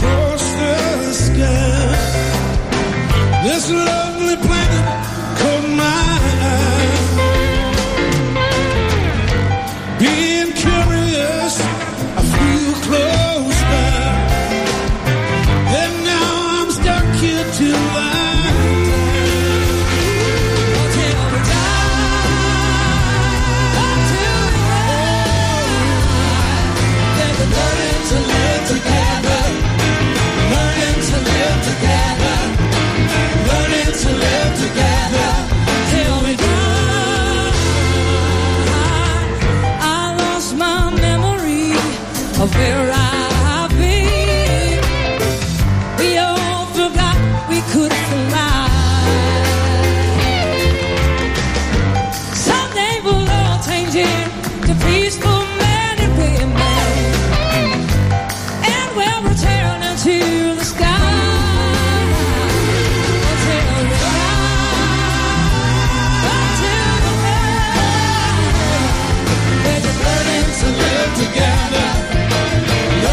Speaker 5: Where I've been, we all forgot we could fly. Someday we'll all change into peaceful men and women, and we'll return into the sky. Until we fly, until the earth, we're just learning to live together.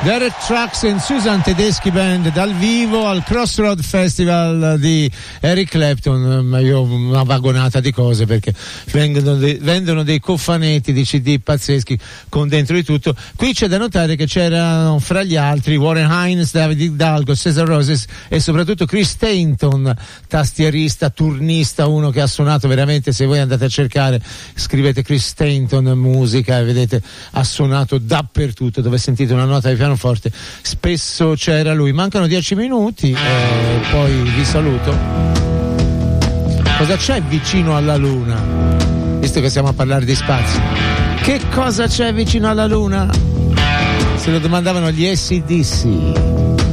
Speaker 1: Derek Trucks e Susan Tedeschi Band dal vivo al Crossroad Festival di Eric Clapton. Io ho una vagonata di cose perché vengono dei, vendono dei cofanetti di C D pazzeschi con dentro di tutto. Qui c'è da notare che c'erano fra gli altri Warren Hines, David Hidalgo, Cesar Roses e soprattutto Chris Stainton, tastierista, turnista, uno che ha suonato veramente, se voi andate a cercare scrivete Chris Stainton musica e vedete ha suonato dappertutto, dove sentite una nota di pianoforte spesso c'era lui. Mancano dieci minuti e poi vi saluto. Cosa c'è vicino alla Luna? Visto che stiamo a parlare di spazio, che cosa c'è vicino alla Luna? Se lo domandavano gli A C D C.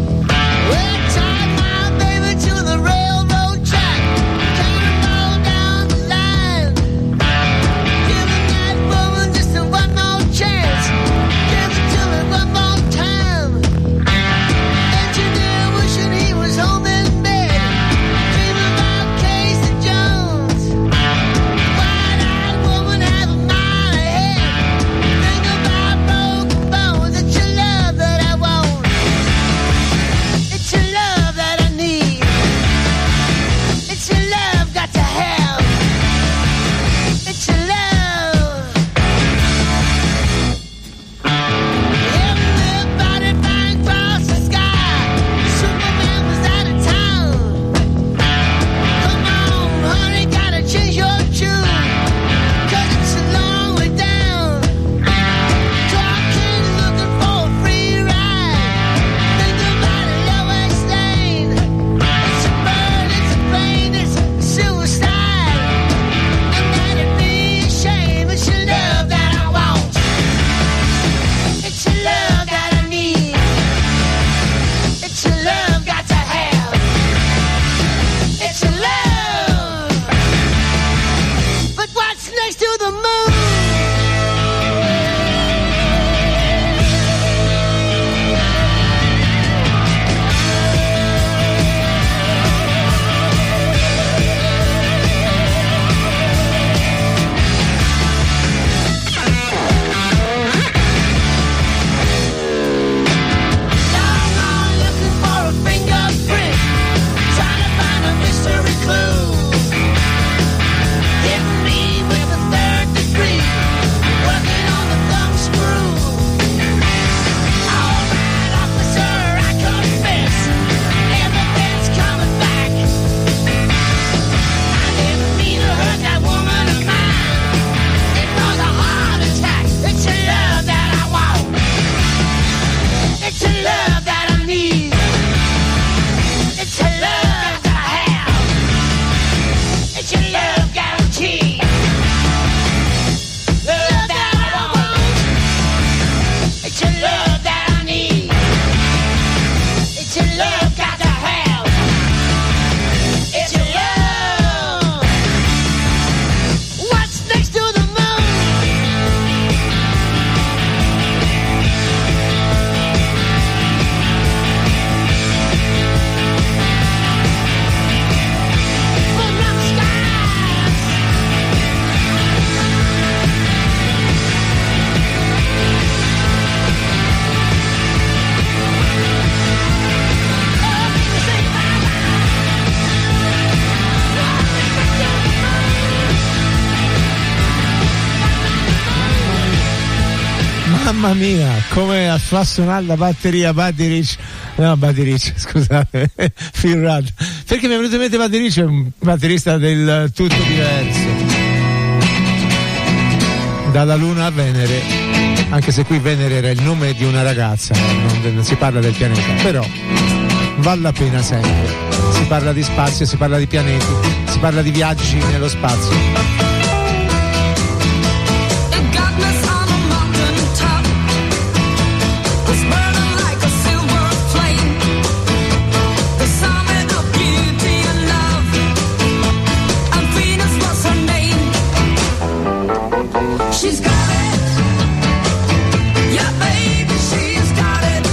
Speaker 1: Mamma mia, come fa suonare la batteria Buddy Rich, no Buddy Rich, scusate, Phil Rudd, perché mi è venuto in mente Buddy Rich, è un batterista del tutto diverso, dalla Luna a Venere, anche se qui Venere era il nome di una ragazza, non, non si parla del pianeta, però vale la pena sempre, si parla di spazio, si parla di pianeti, si parla di viaggi nello spazio.
Speaker 14: She's got it. Yeah, baby, she's got it.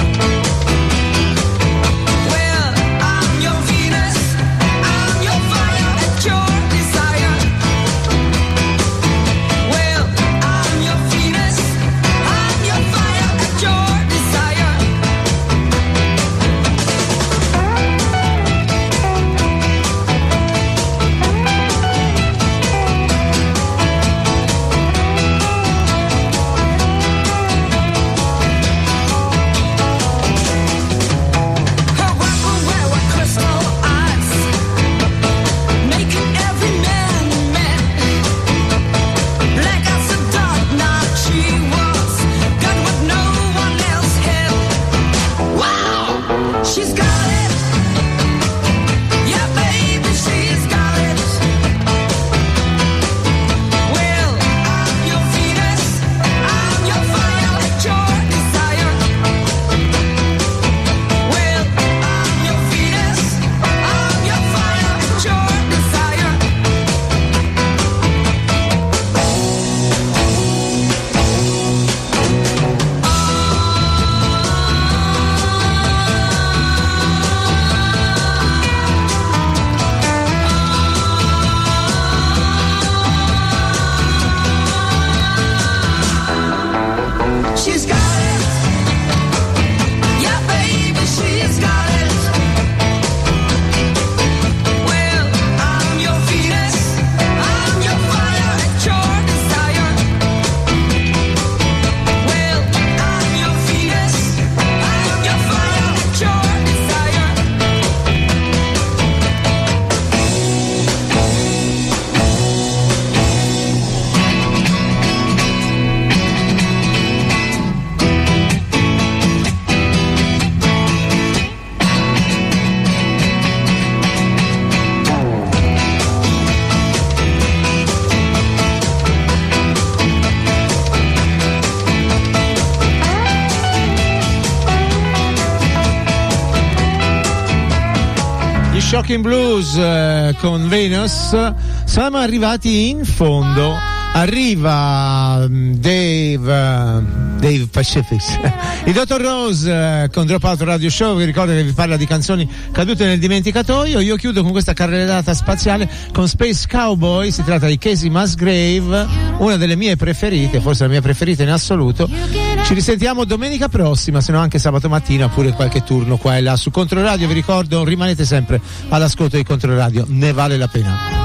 Speaker 14: Well, I'm your Venus, I'm your fire, it's your desire. Well, I'm your Venus, I'm your fire, it's your desire.
Speaker 1: Rockin' Blues eh, con Venus. Siamo arrivati in fondo. Arriva Dave uh, Dave Pacifics il dottor Rose uh, con Dropout Radio Show. Vi ricordo che vi parla di canzoni cadute nel dimenticatoio. Io chiudo con questa carrellata spaziale con Space Cowboy. Si tratta di Casey Musgrave, una delle mie preferite, forse la mia preferita in assoluto. Ci risentiamo domenica prossima, se no anche sabato mattina, oppure qualche turno qua e là su Controradio. Vi ricordo, rimanete sempre all'ascolto di Controradio, ne vale la pena.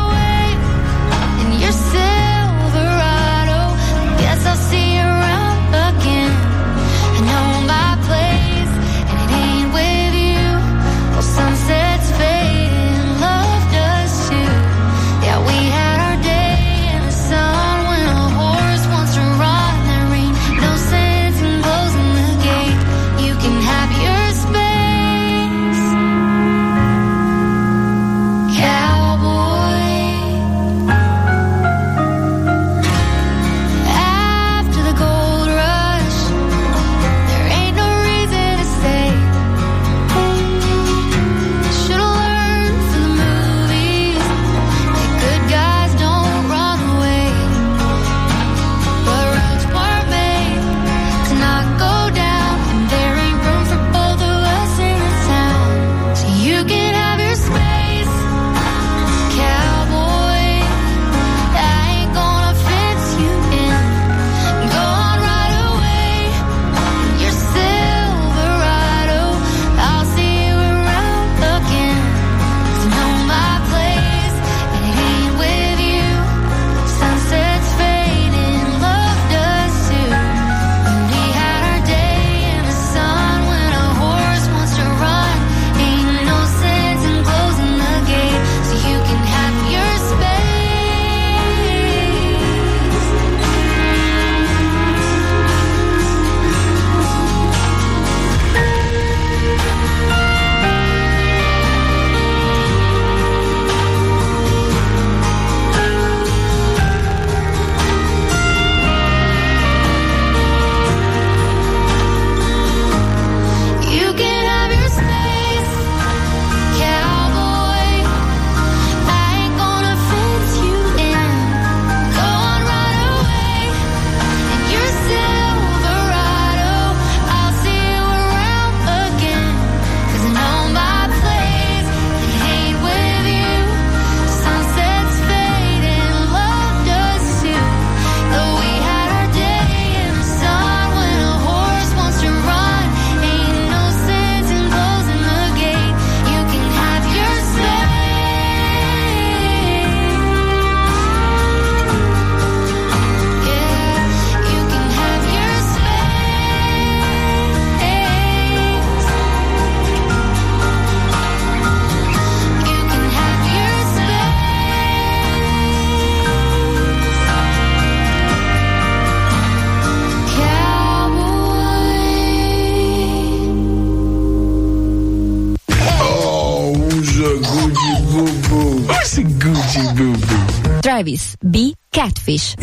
Speaker 2: Travis B. Catfish.